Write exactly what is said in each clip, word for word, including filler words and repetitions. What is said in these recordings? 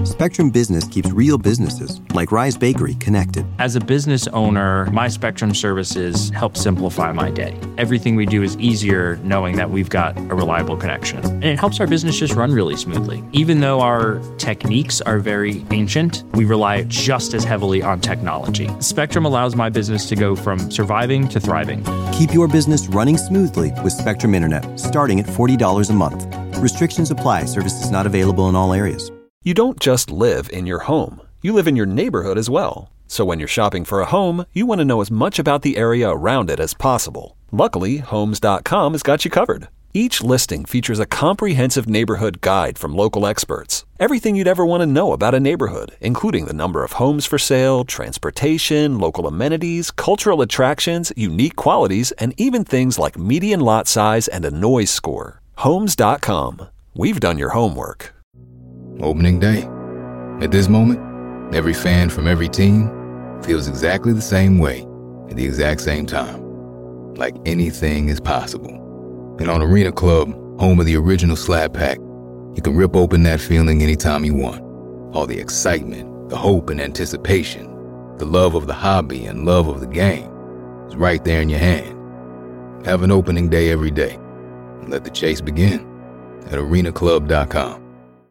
Spectrum Business keeps real businesses, like Rise Bakery, connected. As a business owner, my Spectrum services help simplify my day. Everything we do is easier knowing that we've got a reliable connection. And it helps our business just run really smoothly. Even though our techniques are very ancient, we rely just as heavily on technology. Spectrum allows my business to go from surviving to thriving. Keep your business running smoothly with Spectrum Internet, starting at forty dollars a month. Restrictions apply. Services not available in all areas. You don't just live in your home. You live in your neighborhood as well. So when you're shopping for a home, you want to know as much about the area around it as possible. Luckily, Homes dot com has got you covered. Each listing features a comprehensive neighborhood guide from local experts. Everything you'd ever want to know about a neighborhood, including the number of homes for sale, transportation, local amenities, cultural attractions, unique qualities, and even things like median lot size and a noise score. Homes dot com. We've done your homework. Opening day. At this moment, every fan from every team feels exactly the same way at the exact same time. Like anything is possible. And on Arena Club, home of the original Slab Pack, you can rip open that feeling anytime you want. All the excitement, the hope and anticipation, the love of the hobby and love of the game is right there in your hand. Have an opening day every day. And let the chase begin at arena club dot com.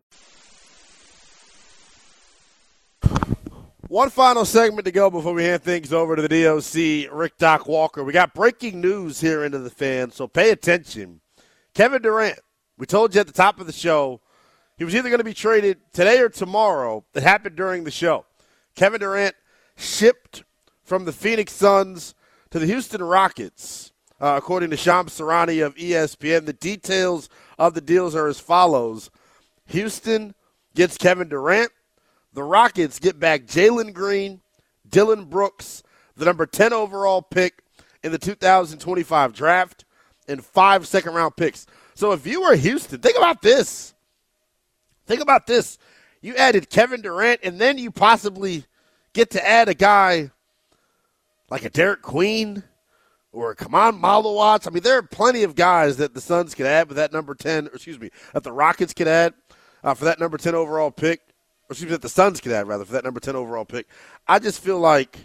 One final segment to go before we hand things over to the D O C, Rick Doc Walker. We got breaking news here into the fans, so pay attention. Kevin Durant, we told you at the top of the show, he was either going to be traded today or tomorrow. It happened during the show. Kevin Durant shipped from the Phoenix Suns to the Houston Rockets, uh, according to Shams Charania of E S P N. The details of the deals are as follows. Houston gets Kevin Durant. The Rockets get back Jalen Green, Dillon Brooks, the number ten overall pick in the two thousand twenty-five draft, and five second-round picks. So if you were Houston, think about this. Think about this. You added Kevin Durant, and then you possibly get to add a guy like a Derek Queen or a Kaman Malowatz. I mean, there are plenty of guys that the Suns could add with that number ten, or excuse me, that the Rockets could add uh, for that number ten overall pick. Or excuse me, that the Suns could add, rather, for that number ten overall pick. I just feel like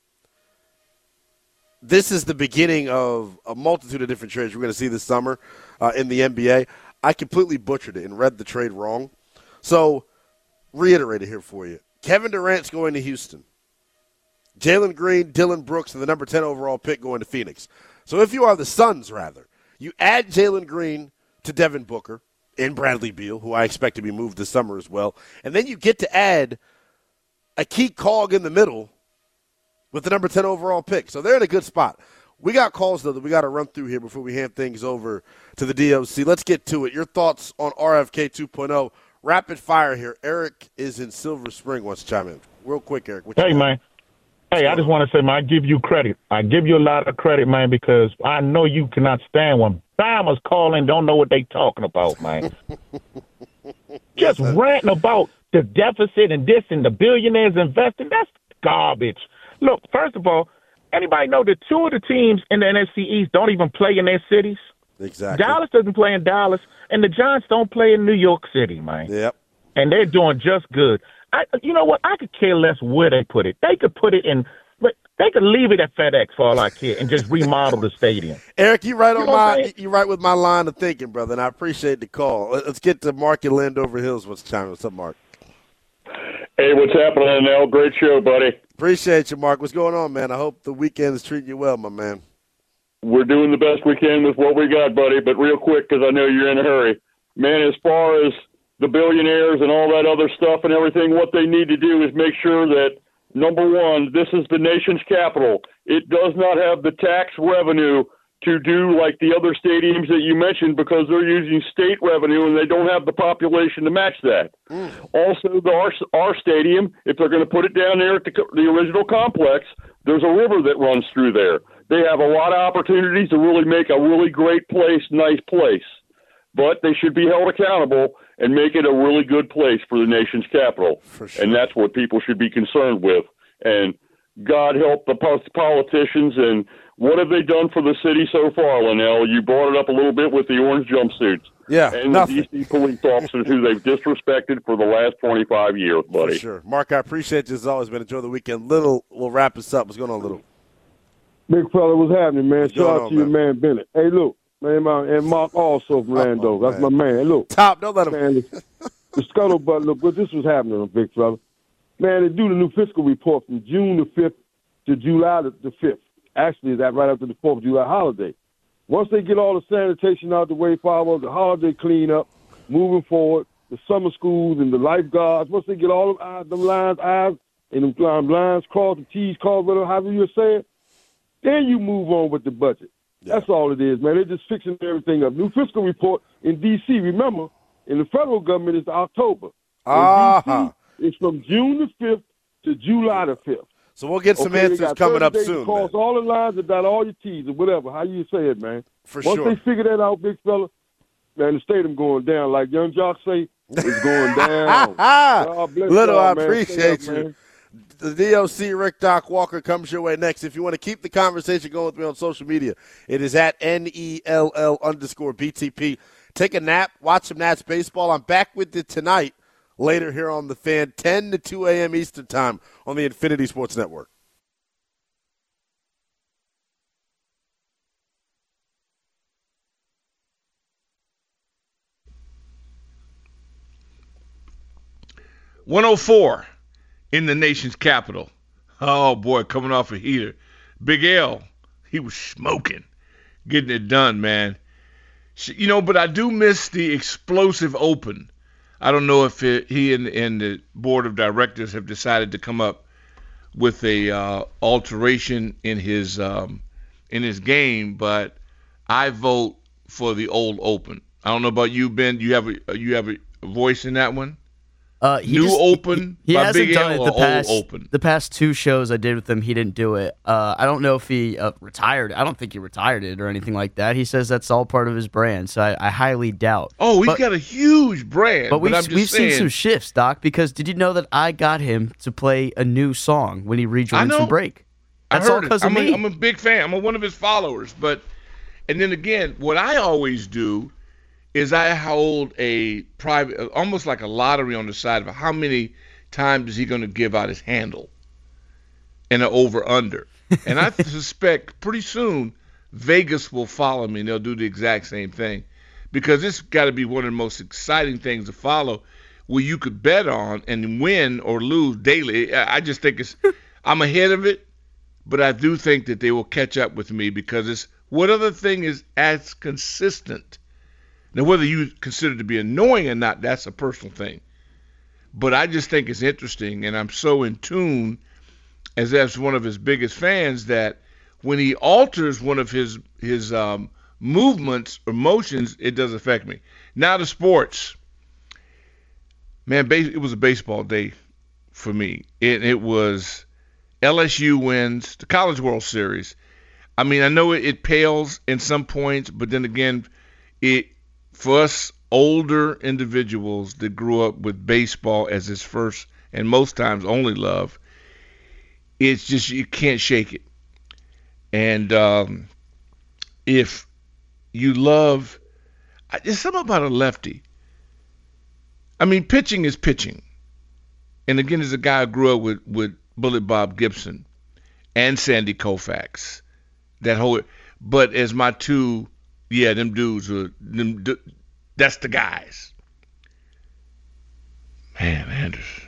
this is the beginning of a multitude of different trades we're going to see this summer uh, in the N B A. I completely butchered it and read the trade wrong. So, reiterate it here for you. Kevin Durant's going to Houston. Jalen Green, Dillon Brooks, and the number ten overall pick going to Phoenix. So if you are the Suns, rather, you add Jalen Green to Devin Booker and Bradley Beal, who I expect to be moved this summer as well. And then you get to add a key cog in the middle with the number ten overall pick. So they're in a good spot. We got calls, though, that we got to run through here before we hand things over to the D O C. Let's get to it. Your thoughts on R F K two point oh. Rapid fire here. Eric is in Silver Spring. Wants to chime in. Real quick, Eric. Hey, man. Hey, I just want to say, man, I give you credit. I give you a lot of credit, man, because I know you cannot stand when Bama's calling, don't know what they talking about, man. Just ranting about the deficit and this and the billionaires investing. That's garbage. Look, first of all, anybody know that two of the teams in the N F C East don't even play in their cities? Exactly. Dallas doesn't play in Dallas, and the Giants don't play in New York City, man. Yep. And they're doing just good. I, you know what? I could care less where they put it. They could put it in, but they could leave it at FedEx for all I care and just remodel the stadium. Eric, you right you on know my, you right with my line of thinking, brother, and I appreciate the call. Let's get to Mark in Landover Hills. What's chiming? What's up, Mark? Hey, what's happening, Nell? Great show, buddy. Appreciate you, Mark. What's going on, man? I hope the weekend is treating you well, my man. We're doing the best we can with what we got, buddy, but real quick, because I know you're in a hurry. Man, as far as the billionaires and all that other stuff and everything, what they need to do is make sure that, number one, this is the nation's capital. It does not have the tax revenue to do like the other stadiums that you mentioned because they're using state revenue and they don't have the population to match that. Mm. Also, the, our, our stadium, if they're going to put it down there at the, the original complex, there's a river that runs through there. They have a lot of opportunities to really make a really great place, nice place. But they should be held accountable and make it a really good place for the nation's capital. For sure. And that's what people should be concerned with. And God help the politicians. And what have they done for the city so far, Linnell? You brought it up a little bit with the orange jumpsuits. Yeah, and nothing. the D C police officers who they've disrespected for the last twenty-five years, buddy. For sure. Mark, I appreciate you as always, man. Enjoy the weekend. Little, we'll wrap us up. What's going on, Little? Big fella, what's happening, man? What's Shout going out on, to you, man? man, Bennett. Hey, look, man, my, and Mark also from Lando. Oh, That's man. my man. Look, Top, don't let him. man, the, the scuttlebutt, look, what this was happening, big fella. Man, they do the new fiscal report from June the fifth to July the, the fifth. Actually, that right after the fourth of July holiday. Once they get all the sanitation out the way, follow the holiday cleanup, moving forward, the summer schools and the lifeguards, once they get all them, eyes, them lines, eyes, and them line- lines crossed, the T's crossed, whatever, however you say it, then you move on with the budget. Yeah. That's all it is, man. They're just fixing everything up. New fiscal report in D C, remember, in the federal government, it's October. Ah. In D C, it's from June the fifth to July the fifth. So we'll get some Okay, they answers got coming thirty up days to soon, cross man. all the lines and dot all your T's or whatever, how you say it, man. For Once sure. they figure that out, big fella, man, the stadium going down. Like Young Jock say, it's going down. God bless Little, y'all, I man. appreciate Stay up, you. man. The D O C Rick Doc Walker comes your way next. If you want to keep the conversation going with me on social media, it is at N E L L underscore B T P. Take a nap, watch some Nats baseball. I'm back with you tonight, later here on The Fan, ten to two a.m. Eastern Time on the Infinity Sports Network. one oh four in the nation's capital. Oh, boy, coming off a heater. Big L, he was smoking, getting it done, man. You know, but I do miss the explosive open. I don't know if it, he and, and the board of directors have decided to come up with a uh, alteration in his um, in his game, but I vote for the old open. I don't know about you, Ben. You have a you have a voice in that one? Uh, he New just, open He, he by hasn't Big done L it the or past old open? the past two shows I did with him. He didn't do it. Uh, I don't know if he uh, retired. I don't think he retired it or anything like that. He says that's all part of his brand, so I, I highly doubt. Oh, he's but, got a huge brand. But But we've I'm just we've saying, seen some shifts, Doc. Because did you know that I got him to play a new song when he I rejoins know. from break? That's I heard all because it. of I'm me. A, I'm a big fan. I'm a, one of his followers. But and then again, what I always do is I hold a private, almost like a lottery on the side of how many times is he going to give out his handle and an over-under. And I suspect pretty soon Vegas will follow me, and they'll do the exact same thing. Because it's got to be one of the most exciting things to follow where you could bet on and win or lose daily. I just think it's – I'm ahead of it, but I do think that they will catch up with me because it's – what other thing is as consistent? Now, whether you consider it to be annoying or not, that's a personal thing. But I just think it's interesting, and I'm so in tune as as one of his biggest fans that when he alters one of his his um, movements or motions, it does affect me. Now to sports. Man, base, it was a baseball day for me. It, it was L S U wins the College World Series. I mean, I know it, it pales in some points, but then again, it for us older individuals that grew up with baseball as his first and most times only love, it's just you can't shake it. And um, if you love, there's something about a lefty. I mean, pitching is pitching. And again, as a guy who grew up with, with Bullet Bob Gibson and Sandy Koufax, that whole, but as my two, yeah, them dudes were, them, that's the guys. Man, Anderson.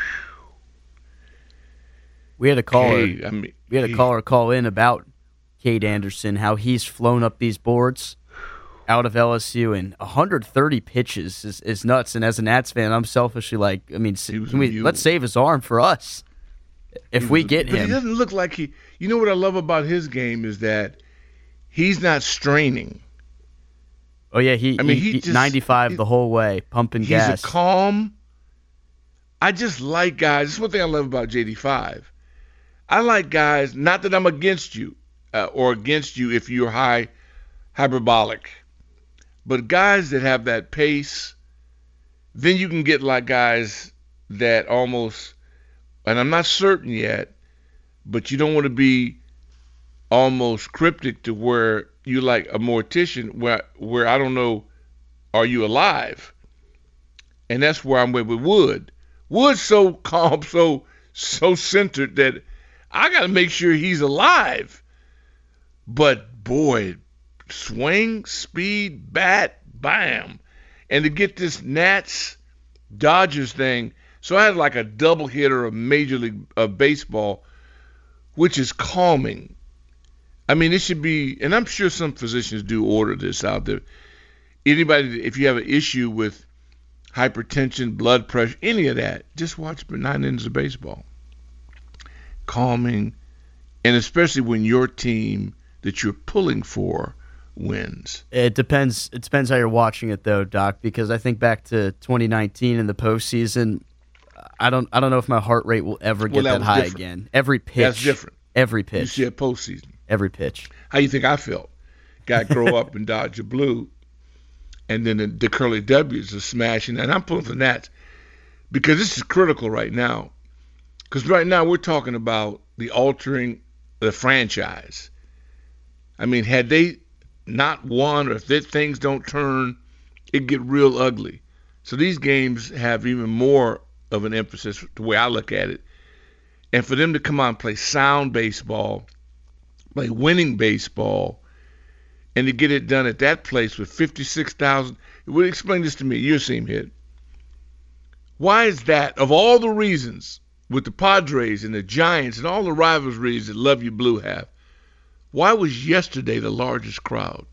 We had a caller. Hey, I mean, we had a he, caller call in about Cade Anderson, how he's flown up these boards out of L S U, and one hundred thirty pitches is, is nuts. And as a Nats fan, I'm selfishly like, I mean, can we, let's save his arm for us if we was, get but him. He doesn't look like he. You know what I love about his game is that he's not straining. Oh yeah, he. I mean, he, he just, ninety-five he, the whole way, pumping he's gas. He's a calm. I just like guys. This is one thing I love about J D five. I like guys. Not that I'm against you uh, or against you if you're high hyperbolic, but guys that have that pace. Then you can get like guys that almost, and I'm not certain yet, but you don't want to be almost cryptic to where you like a mortician where where I don't know, are you alive? And that's where I'm with, with Wood. Wood's so calm, so so centered that I got to make sure he's alive. But boy, swing, speed, bat, bam. And to get this Nats Dodgers thing, so I had like a double hitter of Major League of Baseball, which is calming. I mean, it should be, and I'm sure some physicians do order this out there. Anybody, if you have an issue with hypertension, blood pressure, any of that, just watch nine innings of baseball. Calming, and especially when your team that you're pulling for wins. It depends. It depends how you're watching it, though, Doc. Because I think back to twenty nineteen in the postseason, I don't. I don't know if my heart rate will ever get well, that that high different. again. Every pitch. That's different. Every pitch. You see a postseason. Every pitch. How you think I felt? Guy grow up and Dodger blue, and then the, the curly W's are smashing. And I'm pulling for Nats because this is critical right now. Because right now we're talking about the altering the franchise. I mean, had they not won, or if their things don't turn, it get real ugly. So these games have even more of an emphasis the way I look at it. And for them to come out and play sound baseball, play winning baseball, and to get it done at that place with fifty-six thousand. Well, explain this to me. You see him hit. Why is that, of all the reasons with the Padres and the Giants and all the rivalries that Love You Blue have, why was yesterday the largest crowd?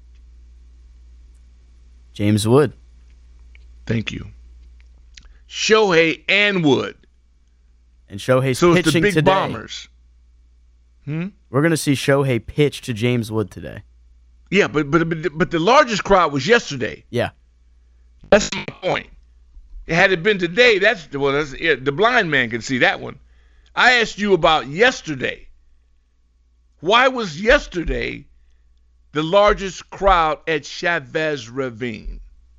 James Wood. Thank you. Shohei and Wood. And Shohei's so pitching it's the big today. Bombers. Hmm? We're going to see Shohei pitch to James Wood today. Yeah, but but but, but the largest crowd was yesterday. Yeah. That's my point. Had it been today, that's well, that's, yeah, the blind man can see that one. I asked you about yesterday. Why was yesterday the largest crowd at Chavez Ravine?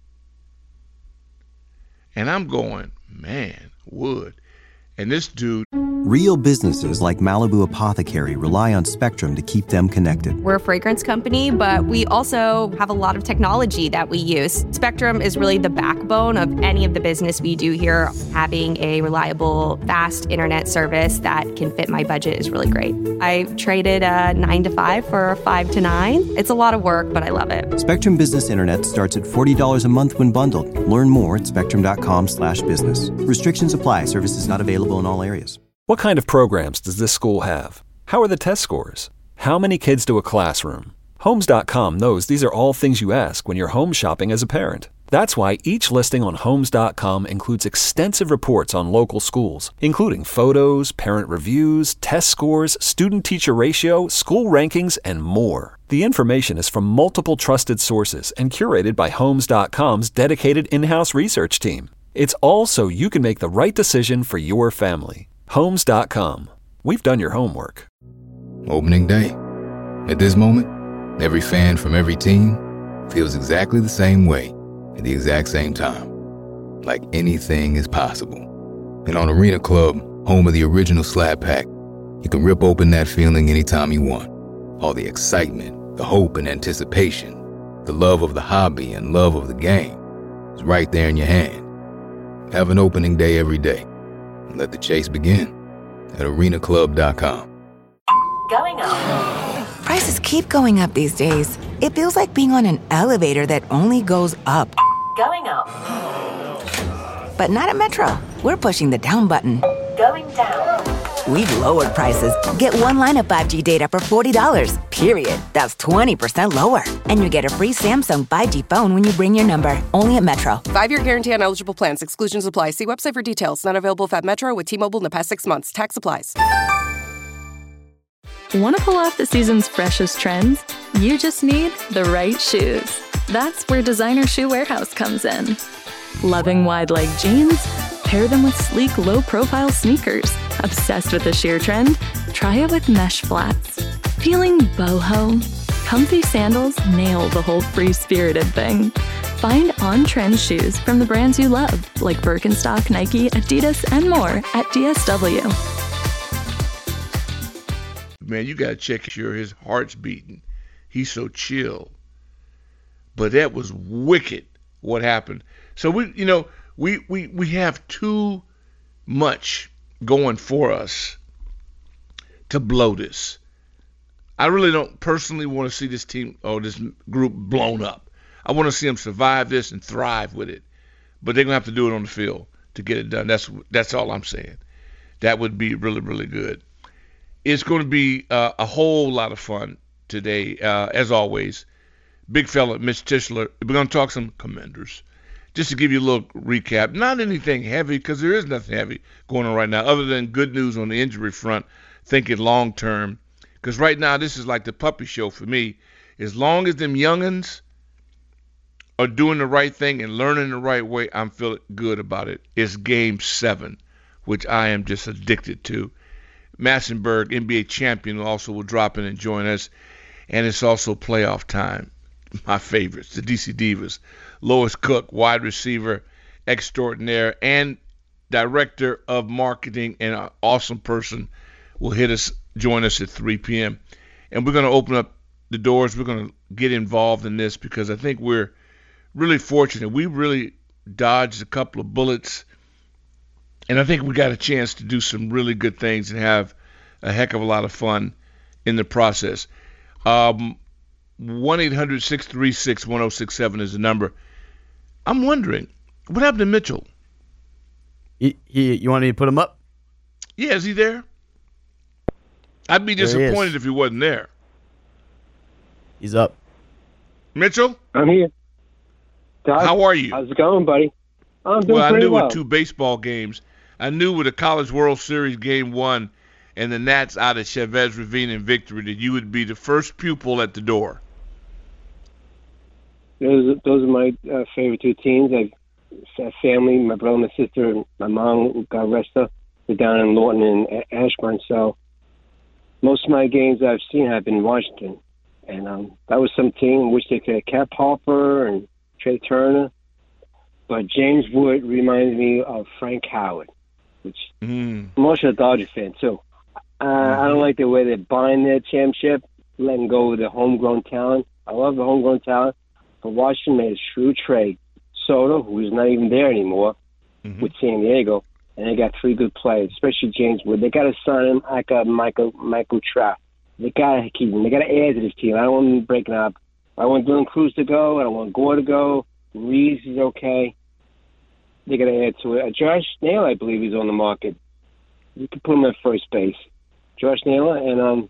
And I'm going, man, Wood. And this dude. Real businesses like Malibu Apothecary rely on Spectrum to keep them connected. We're a fragrance company, but we also have a lot of technology that we use. Spectrum is really the backbone of any of the business we do here. Having a reliable, fast internet service that can fit my budget is really great. I traded a nine to five for a five to nine. It's a lot of work, but I love it. Spectrum Business Internet starts at forty dollars a month when bundled. Learn more at spectrum.com slash business. Restrictions apply. Services not available in all areas. What kind of programs does this school have? How are the test scores? How many kids do a classroom? Homes dot com knows these are all things you ask when you're home shopping as a parent. That's why each listing on Homes dot com includes extensive reports on local schools, including photos, parent reviews, test scores, student-teacher ratio, school rankings, and more. The information is from multiple trusted sources and curated by Homes dot com's dedicated in-house research team. It's all so you can make the right decision for your family. Homes dot com. We've done your homework. Opening day. At this moment, every fan from every team feels exactly the same way at the exact same time. Like anything is possible. And on Arena Club, home of the original Slab Pack, you can rip open that feeling anytime you want. All the excitement, the hope and anticipation, the love of the hobby and love of the game is right there in your hand. Have an opening day every day. Let the chase begin at arena club dot com. Going up. Prices keep going up these days. It feels like being on an elevator that only goes up. Going up. But not at Metro. We're pushing the down button. Going down. We've lowered prices. Get one line of five G data for forty dollars, period. That's twenty percent lower. And you get a free Samsung five G phone when you bring your number. Only at Metro. Five-year guarantee on eligible plans. Exclusions apply. See website for details. Not available at Metro with T-Mobile in the past six months. Tax applies. Want to pull off the season's freshest trends? You just need the right shoes. That's where Designer Shoe Warehouse comes in. Loving wide leg jeans? Pair them with sleek, low-profile sneakers. Obsessed with the sheer trend? Try it with mesh flats. Feeling boho? Comfy sandals nail the whole free-spirited thing. Find on-trend shoes from the brands you love, like Birkenstock, Nike, Adidas, and more at D S W. Man, you got to check sure his heart's beating. He's so chill. But that was wicked, what happened. So we, you know, we we we have too much going for us to blow this. I really don't personally want to see this team or this group blown up. I want to see them survive this and thrive with it. But they're going to have to do it on the field to get it done. That's that's all I'm saying. That would be really, really good. It's going to be uh, a whole lot of fun today, uh, as always. Big fella, Mitch Tischler. We're going to talk some Commanders. Just to give you a little recap, not anything heavy because there is nothing heavy going on right now other than good news on the injury front, thinking long term. Because right now this is like the puppy show for me. As long as them youngins are doing the right thing and learning the right way, I'm feeling good about it. It's game seven, which I am just addicted to. Massenberg, N B A champion, also will drop in and join us. And it's also playoff time. My favorites, the D C Divas. Lois Cook, wide receiver extraordinaire and director of marketing and an awesome person, will hit us, join us at three p.m. And we're going to open up the doors. We're going to get involved in this because I think we're really fortunate. We really dodged a couple of bullets, and I think we got a chance to do some really good things and have a heck of a lot of fun in the process. Um, one eight hundred six three six one oh six seven is the number. I'm wondering, what happened to Mitchell? He, he, you want me to put him up? Yeah, is he there? I'd be disappointed he if he wasn't there. He's up. Mitchell? I'm here. Doug, how are you? How's it going, buddy? I'm doing well, I pretty knew well. with two baseball games. I knew with the College World Series game one and the Nats out of Chavez Ravine in victory that you would be the first pupil at the door. Those, those are my uh, favorite two teams. I've a family, my brother, my sister, and my mom, God rest her, they're down in Lawton and Ashburn. So most of my games I've seen have been in Washington. And um, that was some team which they could have kept Harper and Trey Turner. But James Wood reminded me of Frank Howard, which mm. I'm also a Dodger fan, too. Uh, mm-hmm. I don't like the way they bind their championship, letting go of the homegrown talent. I love the homegrown talent. But Washington made a shrewd trade. Soto, who's not even there anymore, mm-hmm. with San Diego, and they got three good players, especially James Wood. They got to sign him like a Michael Michael Trout. They got to keep him. They got to add to this team. I don't want them breaking up. I want Dylan Cruz to go. I don't want Gore to go. Reeves is okay. They got to add to it. Uh, Josh Naylor, I believe, is on the market. You can put him at first base. Josh Naylor, and um,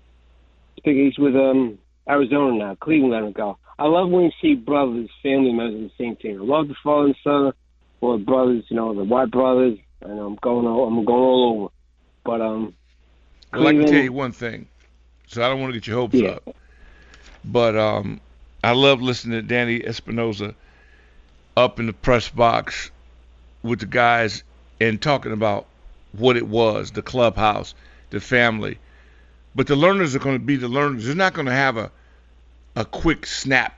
he's with um Arizona now. Cleveland let him go. I love when you see brothers, family members in the same team. I love the father and son, or brothers, you know, the White brothers, and I'm going all, I'm going all over. But um, well, I can tell you one thing, so I don't want to get your hopes yeah. up. But um, I love listening to Danny Espinosa up in the press box with the guys and talking about what it was, the clubhouse, the family. But the learners are going to be the learners. They're not going to have a a quick snap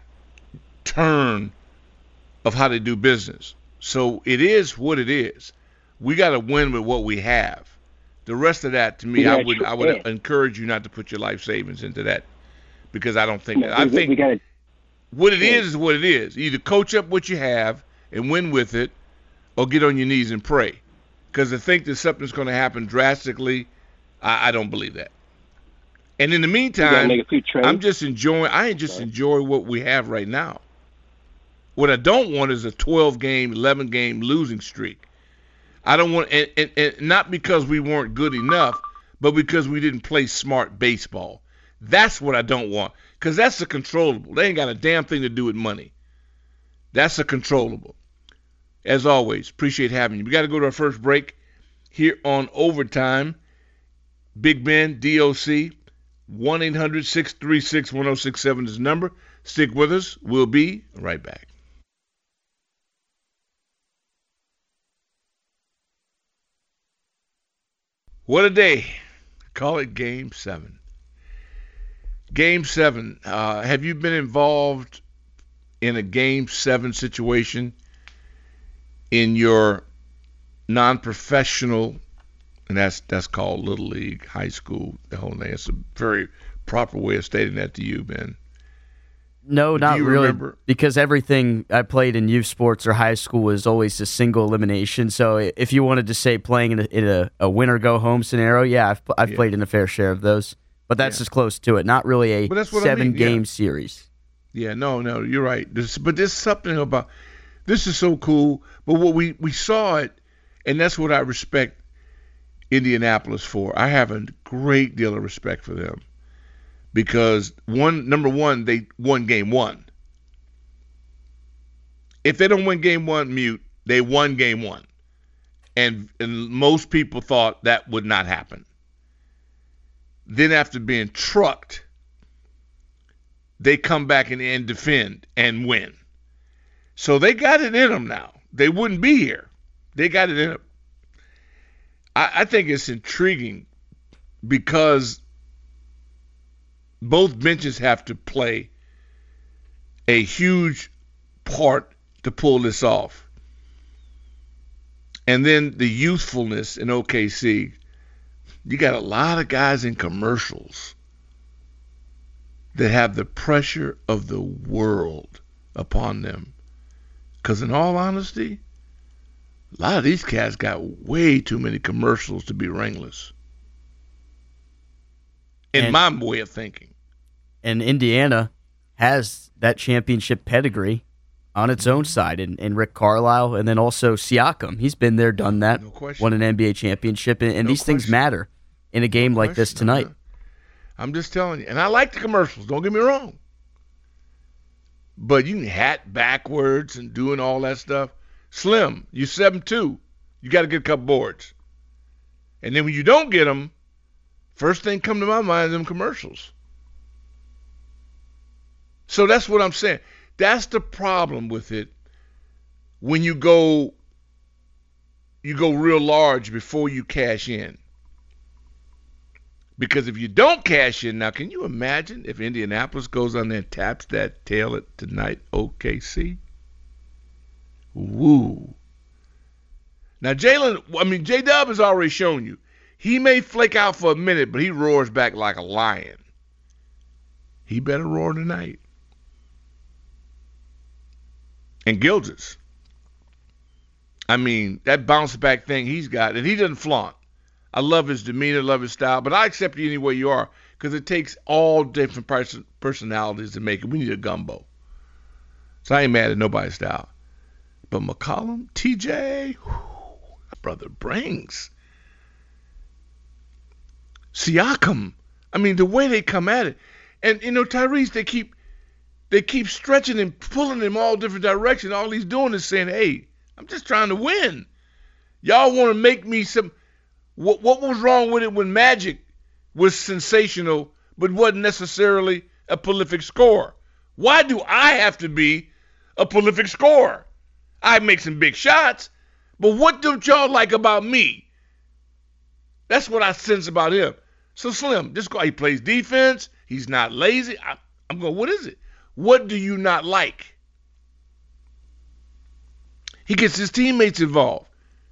turn of how they do business. So it is what it is. We got to win with what we have. The rest of that, to me, I would I would encourage you not to put your life savings into that because I don't think that. I think what it is is what it is. Either coach up what you have and win with it, or get on your knees and pray. Because to think that something's going to happen drastically, I, I don't believe that. And in the meantime, I'm just enjoying. I just enjoy what we have right now. What I don't want is a twelve-game, eleven-game losing streak. I don't want, and, and, and not because we weren't good enough, but because we didn't play smart baseball. That's what I don't want, because that's a controllable. They ain't got a damn thing to do with money. That's a controllable. As always, appreciate having you. We got to go to our first break here on Overtime. Big Ben, D O C. one eight hundred six three six one oh six seven is the number. Stick with us. We'll be right back. What a day. Call it Game seven. Game seven. Uh, have you been involved in a Game seven situation in your non-professional, and that's that's called Little League, high school, the whole thing. It's a very proper way of stating that to you, Ben. No, not you really, remember? because everything I played in youth sports or high school was always a single elimination. So if you wanted to say playing in a, in a, a win-or-go-home scenario, yeah, I've, I've Yeah. played in a fair share of those. But that's Yeah. as close to it. Not really a But that's what I mean, seven-game yeah. series. Yeah, no, no, you're right. This, but there's something about this is so cool. But what we, we saw it, and that's what I respect Indianapolis for. I have a great deal of respect for them because one, number one, they won game one. If they don't win game one, mute, they won game one. And, and most people thought that would not happen. Then after being trucked, they come back and, and defend and win. So they got it in them now. They wouldn't be here. They got it in them. I, I think it's intriguing because both benches have to play a huge part to pull this off. And then the youthfulness in O K C. You got a lot of guys in commercials that have the pressure of the world upon them. Because in all honesty, a lot of these cats got way too many commercials to be ringless. In And- my way of thinking. And Indiana has that championship pedigree on its own side, and, and Rick Carlisle, and then also Siakam. He's been there, done that, question. won an N B A championship, and, and No these things question. matter in a game like this question. tonight. I'm just telling you. And I like the commercials, don't get me wrong. But you can hat backwards and doing all that stuff. Slim, you seven two. You got to get a couple boards. And then when you don't get them, first thing come to my mind is them commercials. So that's what I'm saying. That's the problem with it. When you go, you go real large before you cash in. Because if you don't cash in, now can you imagine if Indianapolis goes on there and taps that tail at tonight, O K C? Woo. Now Jalen, I mean J-Dub has already shown you. He may flake out for a minute, but he roars back like a lion. He better roar tonight. And Gilgeous. I mean, that bounce back thing he's got, and he doesn't flaunt. I love his demeanor, love his style, but I accept you any way you are because it takes all different person- personalities to make it. We need a gumbo. So I ain't mad at nobody's style. But McCollum, T J, whew, that brother brings. Siakam, I mean, the way they come at it. And, you know, Tyrese, they keep they keep stretching and pulling him all different directions. All he's doing is saying, hey, I'm just trying to win. Y'all want to make me some... What what was wrong with it when Magic was sensational but wasn't necessarily a prolific scorer? Why do I have to be a prolific scorer? I make some big shots, but what don't y'all like about me? That's what I sense about him. So Slim, this guy, he plays defense. He's not lazy. I, I'm going, what is it? What do you not like? He gets his teammates involved.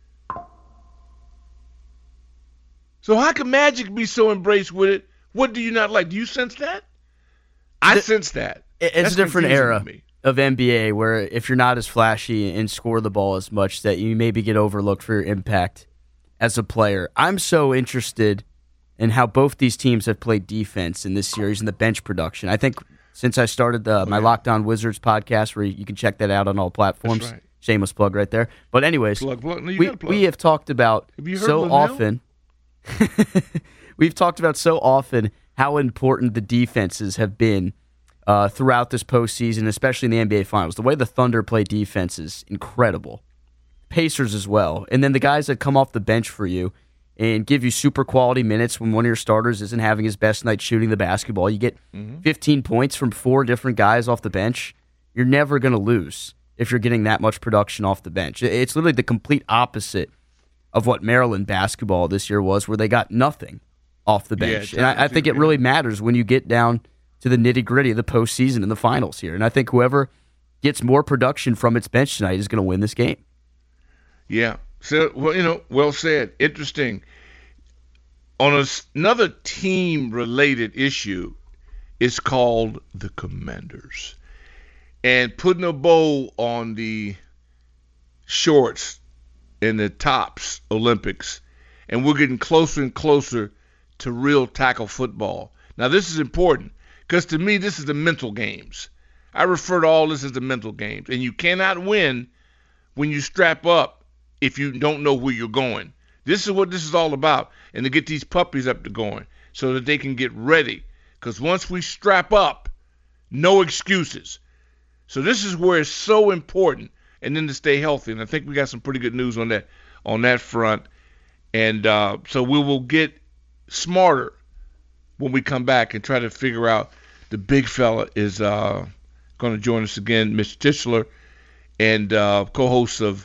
So how can Magic be so embraced with it? What do you not like? Do you sense that? I The- sense that. It's That's a different confusing era to me. of N B A where if you're not as flashy and score the ball as much, that you maybe get overlooked for your impact as a player. I'm so interested in how both these teams have played defense in this series and the bench production. I think since I started the, my Locked On Wizards podcast, where you can check that out on all platforms. That's right. Shameless plug right there. But anyways, Plug, plug. No, you we, gotta plug. we have talked about Have you heard so Linnell? often. We've talked about so often how important the defenses have been uh, throughout this postseason, especially in the N B A Finals. The way the Thunder play defense is incredible. Pacers as well. And then the guys that come off the bench for you and give you super quality minutes when one of your starters isn't having his best night shooting the basketball. You get Mm-hmm. fifteen points from four different guys off the bench. You're never going to lose if you're getting that much production off the bench. It's literally the complete opposite of what Maryland basketball this year was, where they got nothing off the Yeah, bench. and I, I think it yeah. really matters when you get down to the nitty-gritty of the postseason and the finals here. And I think whoever gets more production from its bench tonight is going to win this game. Yeah. So, well, you know, well said. Interesting. On a, another team-related issue, it's called the Commanders. and putting a bow on the shorts and the tops Olympics, and we're getting closer and closer to real tackle football. Now, this is important because to me, this is the mental games. I refer to all this as the mental games, and you cannot win when you strap up if you don't know where you're going. This is what this is all about, and to get these puppies up to going so that they can get ready, because once we strap up, no excuses. So this is where it's so important, and then to stay healthy, and I think we got some pretty good news on that on that front, and uh, so we will get smarter when we come back and try to figure out. The big fella is uh, going to join us again, Mister Tischler, and uh, co-host of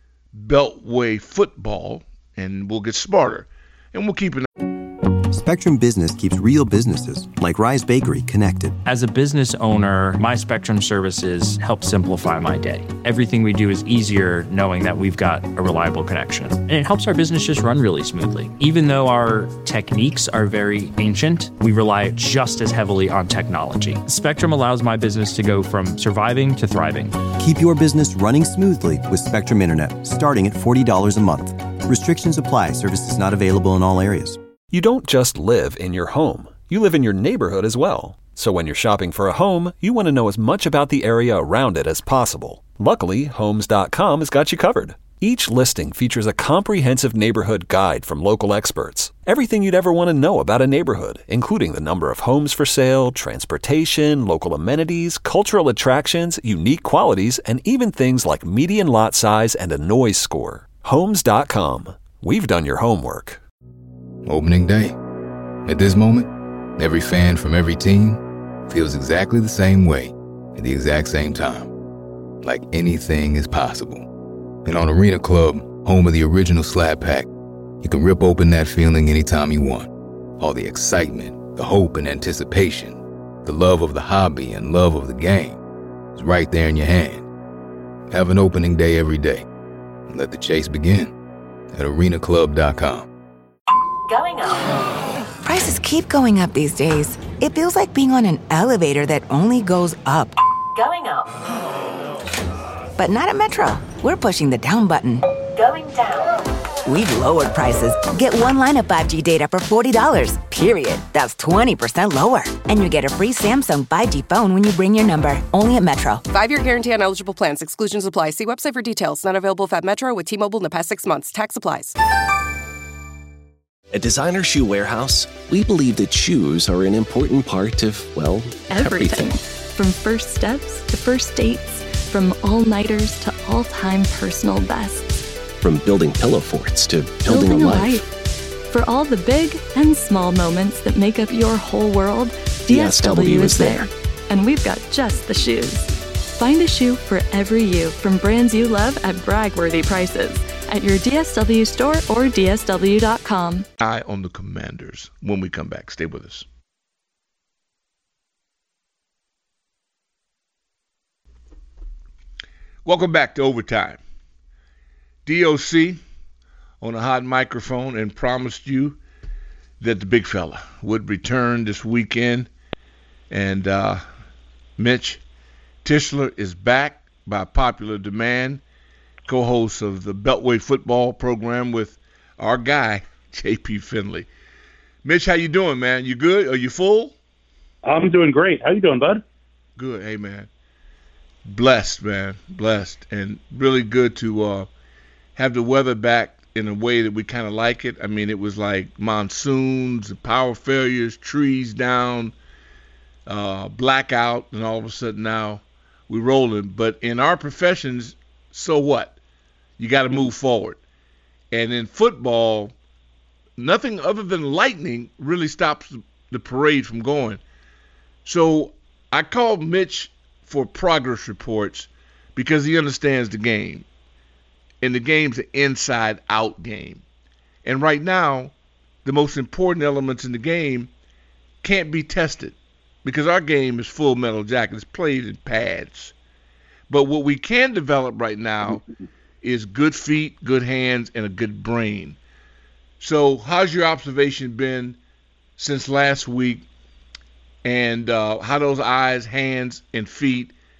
Beltway Football, and we'll get smarter, and we'll keep it. Spectrum Business keeps real businesses, like Rise Bakery, connected. As a business owner, my Spectrum services help simplify my day. Everything we do is easier knowing that we've got a reliable connection. And it helps our business just run really smoothly. Even though our techniques are very ancient, we rely just as heavily on technology. Spectrum allows my business to go from surviving to thriving. Keep your business running smoothly with Spectrum Internet, starting at forty dollars a month. Restrictions apply. Services not available in all areas. You don't just live in your home. You live in your neighborhood as well. So when you're shopping for a home, you want to know as much about the area around it as possible. Luckily, Homes dot com has got you covered. Each listing features a comprehensive neighborhood guide from local experts. Everything you'd ever want to know about a neighborhood, including the number of homes for sale, transportation, local amenities, cultural attractions, unique qualities, and even things like median lot size and a noise score. Homes dot com. We've done your homework. Opening day. At this moment, every fan from every team feels exactly the same way at the exact same time. Like anything is possible. And on Arena Club, home of the original Slab Pack, you can rip open that feeling anytime you want. All the excitement, the hope and anticipation, the love of the hobby and love of the game is right there in your hand. Have an opening day every day. And let the chase begin at arena club dot com. Going up. Prices keep going up these days. It feels like being on an elevator that only goes up. Going up. But not at Metro. We're pushing the down button. Going down. We've lowered prices. Get one line of five G data for forty dollars, period. That's twenty percent lower. And you get a free Samsung five G phone when you bring your number. Only at Metro. Five-year guarantee on eligible plans. Exclusions apply. See website for details. Not available at Metro with T-Mobile in the past six months. Tax applies. At Designer Shoe Warehouse, we believe that shoes are an important part of, well, everything. Everything. From first steps to first dates, from all-nighters to all-time personal bests. From building pillow forts to building, Building a a life. life. For all the big and small moments that make up your whole world, D S W is there. And we've got just the shoes. Find a shoe for every you from brands you love at brag-worthy prices at your D S W store or D S W dot com. Eye on the Commanders when we come back. Stay with us. Welcome back to Overtime. D O C on a hot microphone and promised you that the big fella would return this weekend. And uh, Mitch Tischler is back by popular demand, co-host of the Beltway Football program with our guy, J P Finley. Mitch, how you doing, man? You good? Are you full? I'm doing great. How you doing, bud? Good. Hey, man. Blessed, man. Blessed. And really good to uh, have the weather back in a way that we kind of like it. I mean, it was like monsoons, power failures, trees down, uh, blackout, and all of a sudden now we're rolling. But in our professions, so what? You got to move forward. And in football, nothing other than lightning really stops the parade from going. So I called Mitch for progress reports because he understands the game. And the game's an inside-out game. And right now, the most important elements in the game can't be tested because our game is full metal jacket. It's played in pads. But what we can develop right now is good feet, good hands, and a good brain. So how's your observation been since last week, and uh, how those eyes, hands, and feet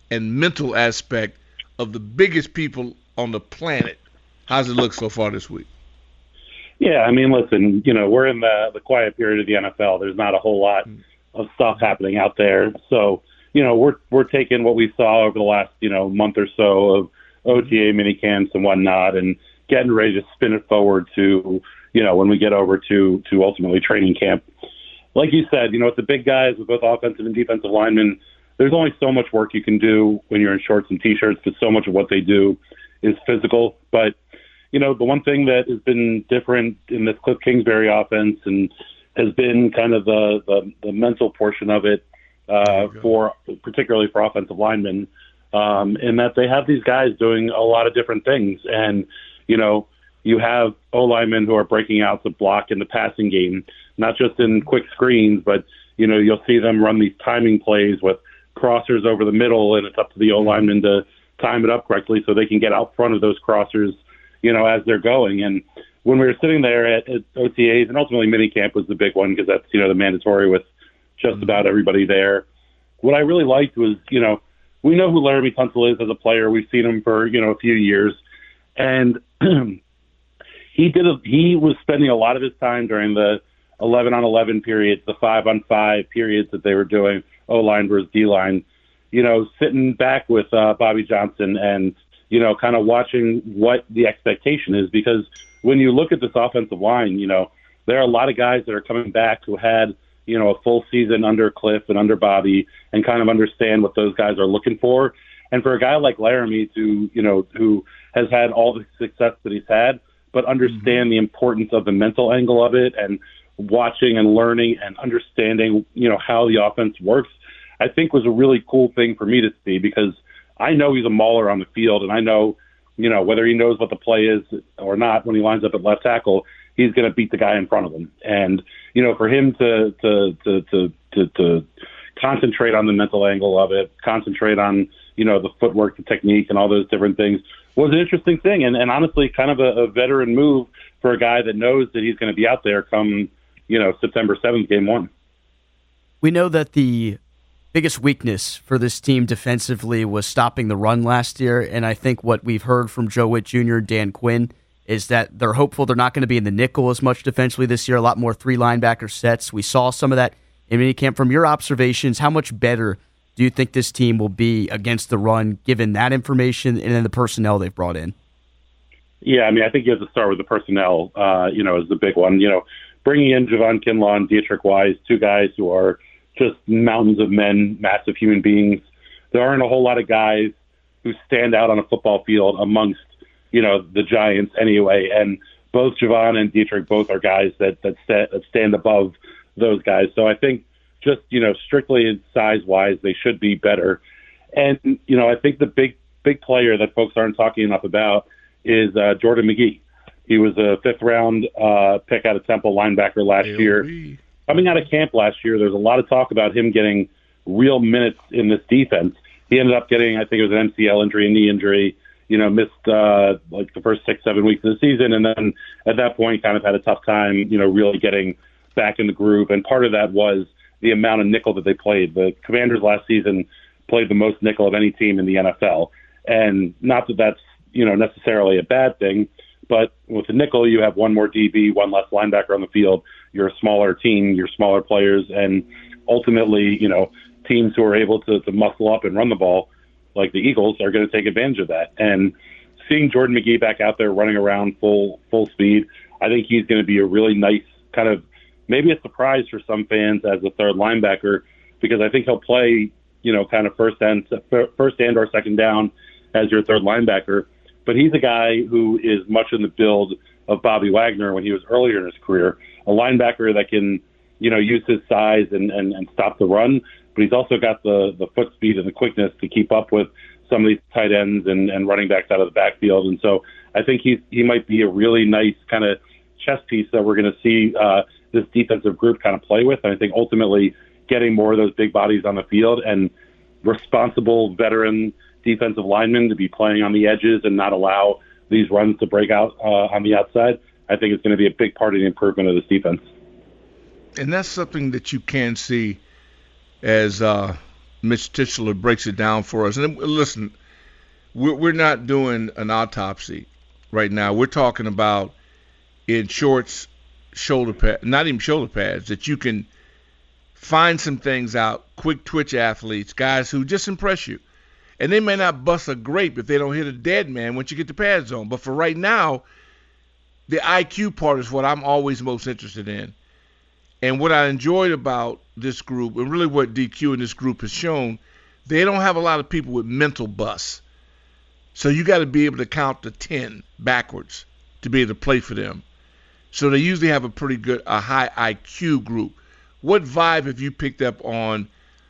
and mental aspect of the biggest people on the planet. How's it look so far this week? Yeah, I mean, listen, you know, we're in the, the quiet period of the N F L. There's not a whole lot of stuff happening out there. So, you know, we're we're taking what we saw over the last, you know, month or so of O T A mini camps and whatnot and getting ready to spin it forward to, you know, when we get over to, to ultimately training camp. Like you said, you know, with the big guys, with both offensive and defensive linemen, there's only so much work you can do when you're in shorts and T-shirts because so much of what they do is physical. But, you know, the one thing that has been different in this Cliff Kingsbury offense and has been kind of the, the, the mental portion of it uh, for particularly for offensive linemen, um, in that they have these guys doing a lot of different things. And, you know, you have O-linemen who are breaking out to block in the passing game, not just in quick screens, but, you know, you'll see them run these timing plays with crossers over the middle, and it's up to the O-linemen to time it up correctly so they can get out front of those crossers, you know, as they're going. And when we were sitting there at, at O T As, and ultimately minicamp was the big one because that's, you know, the mandatory with just about everybody there. What I really liked was, you know, we know who Laramie Tunsil is as a player. We've seen him for, you know, a few years. And he did a, he was spending a lot of his time during the eleven on eleven periods, the five on five periods that they were doing, O-line versus D-line, you know, sitting back with uh, Bobby Johnson and, you know, kind of watching what the expectation is. Because when you look at this offensive line, you know, there are a lot of guys that are coming back who had, you know, a full season under Cliff and under Bobby and kind of understand what those guys are looking for. And for a guy like Laramie to, you know, who has had all the success that he's had, but understand mm-hmm. the importance of the mental angle of it and watching and learning and understanding, you know, how the offense works, I think was a really cool thing for me to see, because I know he's a mauler on the field, and I know, you know, whether he knows what the play is or not, when he lines up at left tackle, he's going to beat the guy in front of him. And, you know, for him to, to, to, to, to, to concentrate on the mental angle of it, concentrate on, you know, the footwork, the technique, and all those different things was an interesting thing. And, and honestly, kind of a, a veteran move for a guy that knows that he's going to be out there come, you know, September seventh, game one. We know that the biggest weakness for this team defensively was stopping the run last year, and I think what we've heard from Joe Witt Junior and Dan Quinn is that they're hopeful they're not going to be in the nickel as much defensively this year, a lot more three linebacker sets. We saw some of that in minicamp. From your observations, how much better do you think this team will be against the run, given that information and then the personnel they've brought in? Yeah, I mean, I think you have to start with the personnel, uh, you know, is the big one. You know, bringing in Javon Kinlaw and Dietrich Wise, two guys who are just mountains of men, massive human beings. There aren't a whole lot of guys who stand out on a football field amongst, you know, the Giants anyway. And both Javon and Dietrich both are guys that that, st- that stand above those guys. So I think just, you know, strictly size-wise, they should be better. And, you know, I think the big, big player that folks aren't talking enough about is uh, Jordan McGee. He was a fifth-round uh, pick out of Temple, linebacker last L B. year. Coming out of camp last year, there's a lot of talk about him getting real minutes in this defense. He ended up getting, I think it was an M C L injury, a knee injury, you know, missed uh, like the first six, seven weeks of the season. And then at that point kind of had a tough time, you know, really getting back in the groove. And part of that was the amount of nickel that they played. The Commanders last season played the most nickel of any team in the N F L. And not that that's, you know, necessarily a bad thing, but with the nickel, you have one more D B, one less linebacker on the field. You're a smaller team, you're smaller players, and ultimately, you know, teams who are able to, to muscle up and run the ball, like the Eagles, are going to take advantage of that. And seeing Jordan McGee back out there running around full full speed, I think he's going to be a really nice kind of, maybe a surprise for some fans as a third linebacker, because I think he'll play, you know, kind of first and first and or second down as your third linebacker. But he's a guy who is much in the build of Bobby Wagner when he was earlier in his career, a linebacker that can, you know, use his size and, and, and stop the run, but he's also got the, the foot speed and the quickness to keep up with some of these tight ends and, and running backs out of the backfield. And so I think he's, he might be a really nice kind of chess piece that we're going to see uh, this defensive group kind of play with. And I think ultimately getting more of those big bodies on the field and responsible veteran defensive linemen to be playing on the edges and not allow these runs to break out uh, on the outside, I think it's going to be a big part of the improvement of this defense. And that's something that you can see as uh, Mitch Titcheler breaks it down for us. And listen, we're, we're not doing an autopsy right now. We're talking about in shorts, shoulder pads, not even shoulder pads, that you can find some things out, quick twitch athletes, guys who just impress you. And they may not bust a grape if they don't hit a dead man once you get the pads on. But for right now, the I Q part is what I'm always most interested in. And what I enjoyed about this group, and really what D Q and this group has shown, they don't have a lot of people with mental busts. So you got to be able to count to ten backwards to be able to play for them. So they usually have a pretty good, a high I Q group. What vibe have you picked up on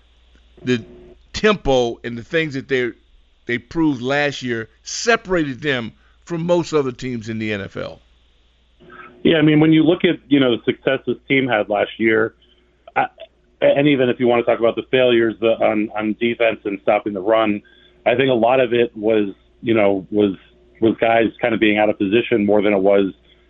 the tempo and the things that they they proved last year separated them from most other teams in the N F L? Yeah, I mean, when you look at, you know, the success this team had last year, I, and even if you want to talk about the failures on, on defense and stopping the run, I think a lot of it was, you know, was was guys kind of being out of position more than it was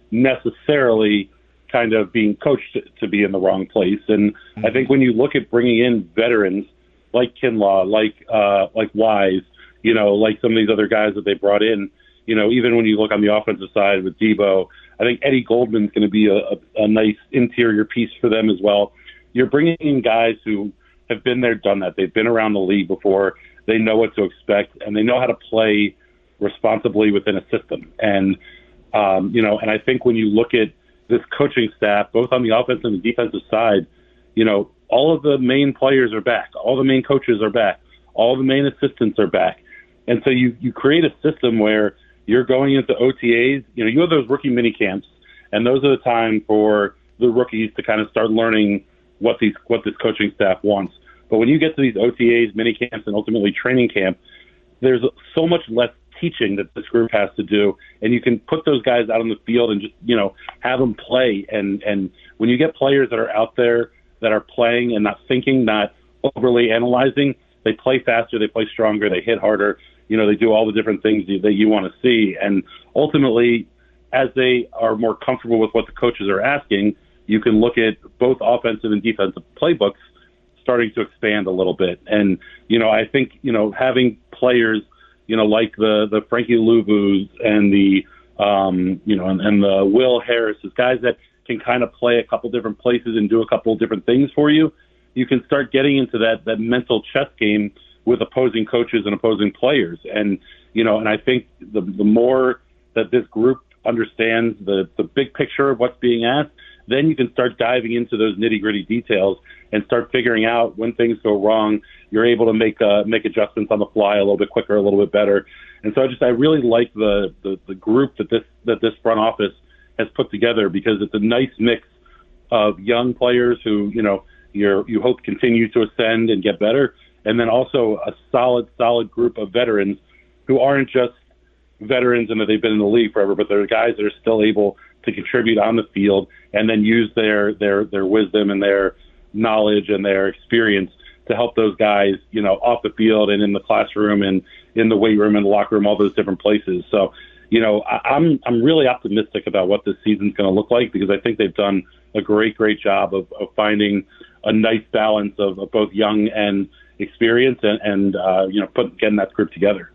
necessarily kind of being coached to be in the wrong place. And mm-hmm. I think when you look at bringing in veterans like Kinlaw, like uh, like Wise, you know, like some of these other guys that they brought in, you know, even when you look on the offensive side with Debo, I think Eddie Goldman's going to be a, a, a nice interior piece for them as well. You're bringing in guys who have been there, done that. They've been around the league before. They know what to expect, and they know how to play responsibly within a system. And, um, you know, and I think when you look at this coaching staff, both on the offensive and the defensive side, you know, all of the main players are back. All the main coaches are back. All the main assistants are back. And so you, you create a system where you're going into O T As. You know, you have those rookie mini camps, and those are the time for the rookies to kind of start learning what these what this coaching staff wants. But when you get to these O T As, mini camps, and ultimately training camp, there's so much less teaching that this group has to do, and you can put those guys out on the field and just, you know, have them play. And and when you get players that are out there that are playing and not thinking, not overly analyzing, they play faster, they play stronger, they hit harder. You know, they do all the different things that you want to see. And ultimately, as they are more comfortable with what the coaches are asking, you can look at both offensive and defensive playbooks starting to expand a little bit. And, you know, I think, you know, having players, you know, like the, the Frankie Luvus and the, um, you know, and, and the Will Harris, guys that can kind of play a couple different places and do a couple different things for you, you can start getting into that, that mental chess game with opposing coaches and opposing players. And, you know, and I think the the more that this group understands the, the big picture of what's being asked, then you can start diving into those nitty-gritty details and start figuring out when things go wrong. You're able to make uh, make adjustments on the fly a little bit quicker, a little bit better. And so I just I really like the, the, the group that this that this front office has put together, because it's a nice mix of young players who, you know, you're you hope continue to ascend and get better, and then also a solid, solid group of veterans who aren't just veterans and that they've been in the league forever, but they're guys that are still able to contribute on the field and then use their their their wisdom and their knowledge and their experience to help those guys, you know, off the field and in the classroom and in the weight room and the locker room, all those different places. So, you know, I, I'm I'm really optimistic about what this season's going to look like, because I think they've done a great, great job of, of finding a nice balance of, of both young and experience and, and uh, you know, put, getting that group together.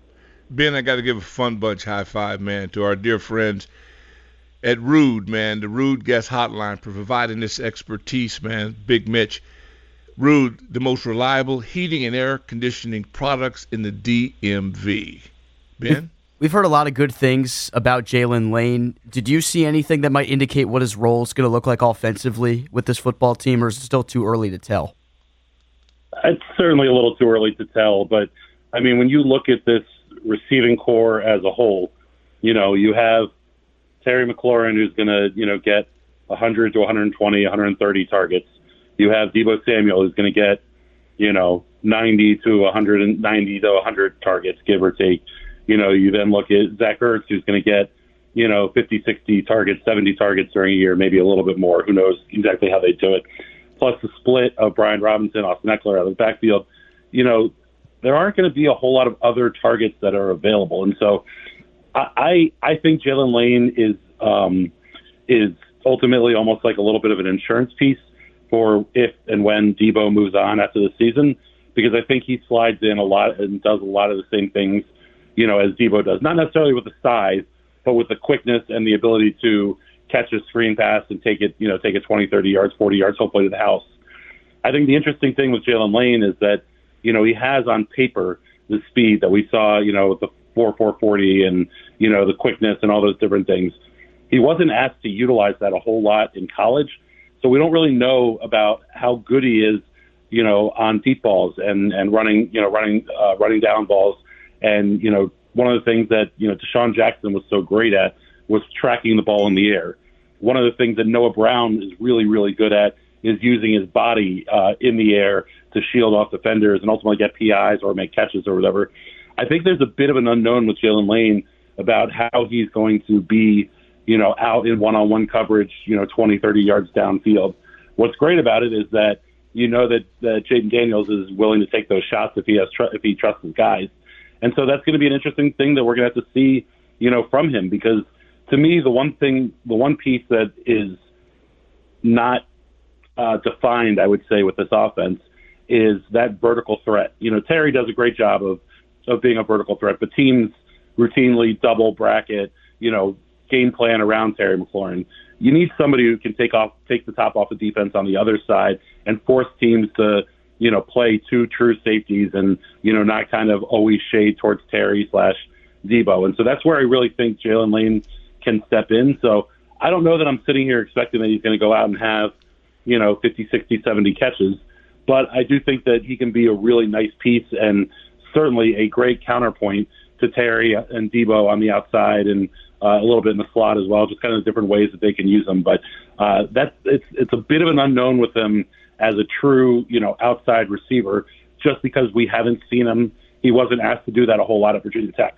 Ben, I got to give a Fun Bunch high five, man, to our dear friends at Ruud, man, the Ruud Guest Hotline, for providing this expertise, man. Big Mitch. Ruud, the most reliable heating and air conditioning products in the D M V. Ben? We've heard a lot of good things about Jalen Lane. Did you see anything that might indicate what his role is going to look like offensively with this football team, or is it still too early to tell? It's certainly a little too early to tell, but, I mean, when you look at this receiving core as a whole, you know, you have Terry McLaurin, who's going to, you know, get one hundred to one twenty, one thirty targets. You have Deebo Samuel, who's going to get, you know, ninety to one ninety to one hundred targets, give or take. You know, you then look at Zach Ertz, who's going to get, you know, fifty, sixty targets, seventy targets during a year, maybe a little bit more. Who knows exactly how they do it. Plus the split of Brian Robinson, Austin Eckler out of the backfield. You know, there aren't going to be a whole lot of other targets that are available. And so I I think Jalen Lane is um, is ultimately almost like a little bit of an insurance piece for if and when Deebo moves on after the season. because I think he slides in a lot and does a lot of the same things, you know, as Debo does. Not necessarily with the size, but with the quickness and the ability to catch a screen pass and take it, you know, take it twenty, thirty yards, forty yards, hopefully to the house. I think the interesting thing with Jalen Lane is that, you know, he has on paper the speed that we saw, you know, with the four four forty and, you know, the quickness and all those different things. He wasn't asked to utilize that a whole lot in college, so we don't really know about how good he is, you know, on deep balls and, and running, you know, running uh, running down balls. And, you know, one of the things that, you know, Deshaun Jackson was so great at was tracking the ball in the air. One of the things that Noah Brown is really, really good at is using his body uh, in the air to shield off defenders and ultimately get P Is or make catches or whatever. I think there's a bit of an unknown with Jalen Lane about how he's going to be, you know, out in one-on-one coverage, you know, twenty, thirty yards downfield. What's great about it is that you know that, that Jaden Daniels is willing to take those shots if he has tr- if he trusts his guys. And so that's going to be an interesting thing that we're going to have to see, you know, from him, because to me, the one thing, the one piece that is not uh, defined, I would say, with this offense is that vertical threat. You know, Terry does a great job of, of being a vertical threat, but teams routinely double bracket, you know, game plan around Terry McLaurin. You need somebody who can take off, take the top off the defense on the other side and force teams to, you know, play two true safeties and, you know, not kind of always shade towards Terry slash Debo. And so that's where I really think Jalen Lane can step in. So I don't know that I'm sitting here expecting that he's going to go out and have, you know, fifty, sixty, seventy catches, but I do think that he can be a really nice piece and certainly a great counterpoint to Terry and Debo on the outside and uh, a little bit in the slot as well, just kind of different ways that they can use them. But uh, that's it's it's a bit of an unknown with him as a true, you know, outside receiver, just because we haven't seen him. He wasn't asked to do that a whole lot at Virginia Tech.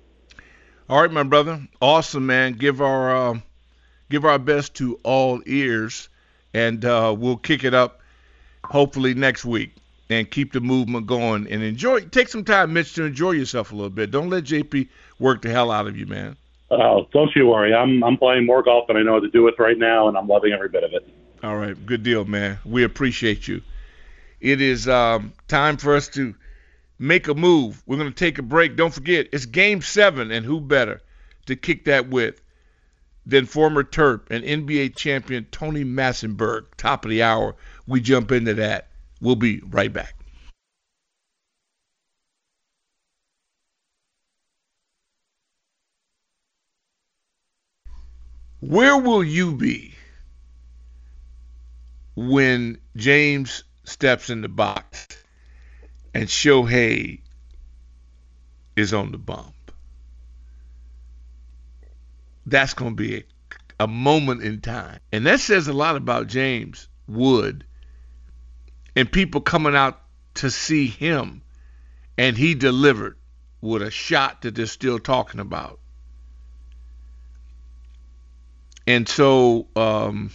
All right, my brother. Awesome, man. Give our uh, give our best to all ears, and uh, we'll kick it up hopefully next week and keep the movement going and enjoy. Take some time, Mitch, to enjoy yourself a little bit. Don't let J P work the hell out of you, man. Oh, don't you worry. I'm I'm playing more golf than I know what to do with right now, and I'm loving every bit of it. All right, good deal, man. We appreciate you. It is um, time for us to make a move. We're going to take a break. Don't forget, it's Game seven, and who better to kick that with than former Terp and N B A champion Tony Massenberg. Top of the hour, we jump into that. We'll be right back. Where will you be when James steps in the box and Shohei is on the bump? That's going to be a, a moment in time. And that says a lot about James Wood and people coming out to see him. And he delivered with a shot that they're still talking about. And so, um,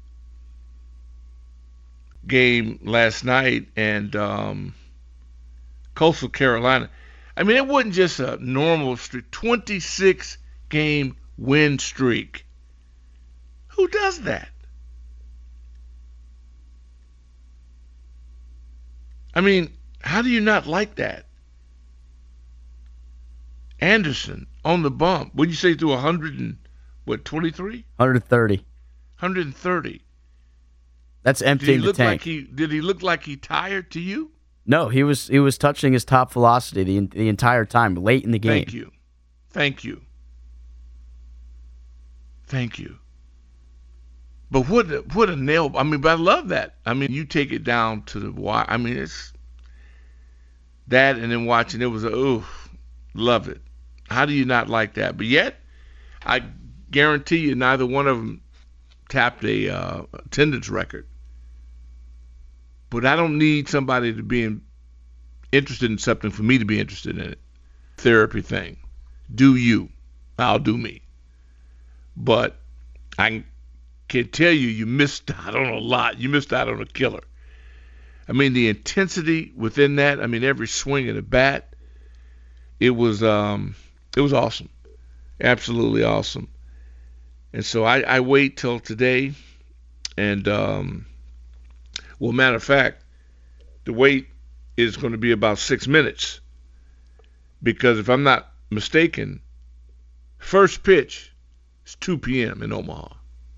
game last night and um, Coastal Carolina. I mean, it wasn't just a normal streak, twenty-six game win streak. Who does that? I mean, how do you not like that? Anderson on the bump. What'd you say, through one hundred and what, twenty-three? one hundred thirty. one hundred thirty. That's emptying did he look the tank. Like he, did he look like he tired to you? No, he was he was touching his top velocity the the entire time, late in the game. Thank you. Thank you. Thank you. But what a, what a nail. I mean, but I love that. I mean, you take it down to the wire. I mean, it's that and then watching it was a, oof, love it. How do you not like that? But yet, I guarantee you neither one of them tapped a uh, attendance record. But I don't need somebody to be in, interested in something for me to be interested in it. Therapy thing. Do you. I'll do me. But I can tell you, you missed out on a lot. You missed out on a killer. I mean, the intensity within that, I mean, every swing of the bat, it was um, it was awesome. Absolutely awesome. And so I, I wait till today. And, um, well, matter of fact, the wait is going to be about six minutes. Because if I'm not mistaken, first pitch is two p.m. in Omaha.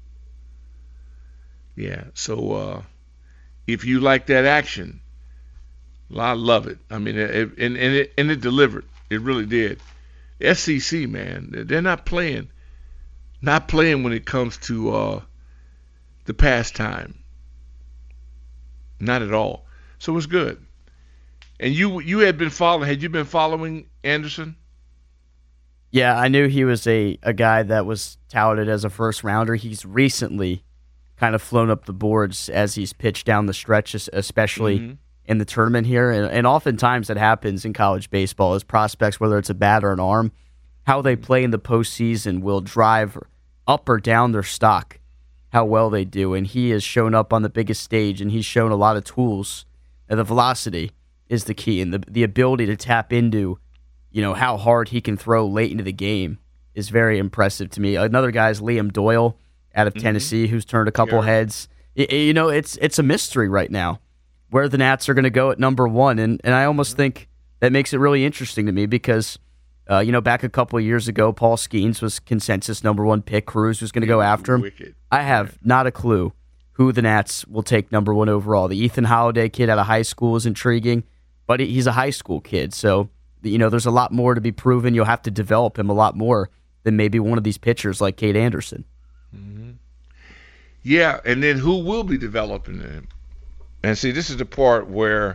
Yeah, so uh, if you like that action, I love it. I mean, it, and, and, it, and it delivered. It really did. S E C, man, they're not playing. Not playing when it comes to uh, the pastime. Not at all. So it's good. And you you had been following, had you been following Anderson? Yeah, I knew he was a, a guy that was touted as a first rounder. He's recently kind of flown up the boards as he's pitched down the stretch, especially mm-hmm. in the tournament here. And, and oftentimes that happens in college baseball as prospects, whether it's a bat or an arm, how they play in the postseason will drive up or down their stock, how well they do. And he has shown up on the biggest stage, and he's shown a lot of tools. And the velocity is the key, and the the ability to tap into, you know, how hard he can throw late into the game is very impressive to me. Another guy is Liam Doyle out of mm-hmm. Tennessee, who's turned a couple yeah. heads. It, you know, it's it's a mystery right now where the Nats are going to go at number one, and and I almost think that makes it really interesting to me because, uh, you know, back a couple of years ago, Paul Skeens was consensus number one pick. Cruz was going to go after him. Wicked. I have yeah. not a clue who the Nats will take number one overall. The Ethan Holiday kid out of high school is intriguing, but he's a high school kid, so you know there's a lot more to be proven. You'll have to develop him a lot more than maybe one of these pitchers like Cade Anderson. Mm-hmm. Yeah, and then who will be developing him? And see, this is the part where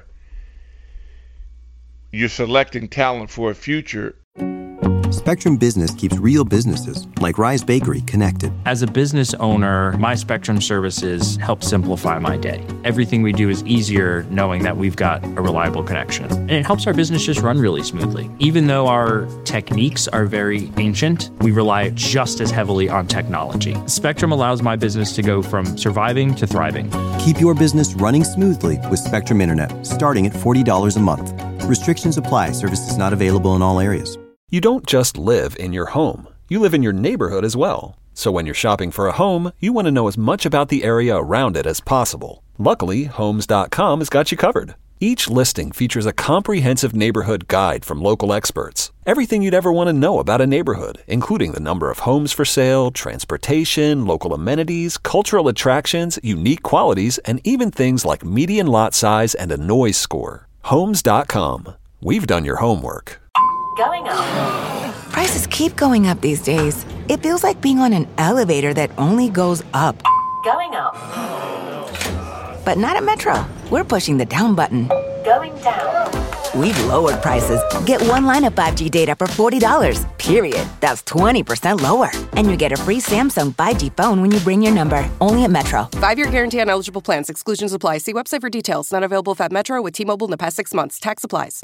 you're selecting talent for a future. Spectrum Business keeps real businesses, like Rise Bakery, connected. As a business owner, my Spectrum services help simplify my day. Everything we do is easier knowing that we've got a reliable connection. And it helps our business just run really smoothly. Even though our techniques are very ancient, we rely just as heavily on technology. Spectrum allows my business to go from surviving to thriving. Keep your business running smoothly with Spectrum Internet, starting at forty dollars a month. Restrictions apply. Services not available in all areas. You don't just live in your home. You live in your neighborhood as well. So when you're shopping for a home, you want to know as much about the area around it as possible. Luckily, Homes dot com has got you covered. Each listing features a comprehensive neighborhood guide from local experts. Everything you'd ever want to know about a neighborhood, including the number of homes for sale, transportation, local amenities, cultural attractions, unique qualities, and even things like median lot size and a noise score. Homes dot com. We've done your homework. Going up. Prices keep going up these days. It feels like being on an elevator that only goes up. Going up. But not at Metro. We're pushing the down button. Going down. We've lowered prices. Get one line of five G data for forty dollars, period. That's twenty percent lower. And you get a free Samsung five G phone when you bring your number. Only at Metro. Five-year guarantee on eligible plans. Exclusions apply. See website for details. Not available if at Metro with T-Mobile in the past six months. Tax applies.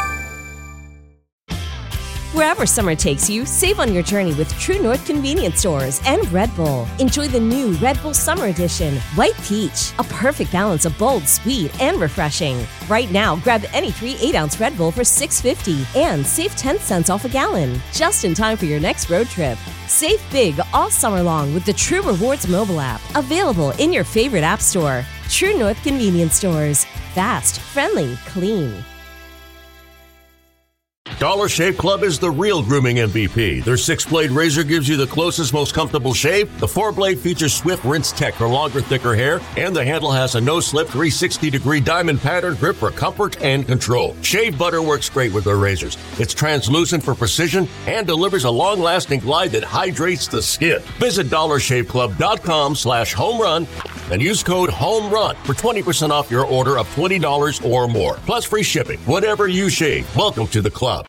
Wherever summer takes you, save on your journey with True North Convenience Stores and Red Bull. Enjoy the new Red Bull Summer Edition, White Peach, a perfect balance of bold, sweet, and refreshing. Right now, grab any three eight-ounce Red Bull for six fifty and save ten cents off a gallon, just in time for your next road trip. Save big all summer long with the True Rewards mobile app, available in your favorite app store. True North Convenience Stores. Fast, friendly, clean. Dollar Shave Club is the real grooming M V P. Their six-blade razor gives you the closest, most comfortable shave. The four-blade features Swift Rinse Tech for longer, thicker hair, and the handle has a no-slip three sixty degree diamond pattern grip for comfort and control. Shave butter works great with their razors. It's translucent for precision and delivers a long-lasting glide that hydrates the skin. Visit dollar shave club dot com slash home run and use code HOMERUN for twenty percent off your order of twenty dollars or more, plus free shipping. Whatever you shave, welcome to the club.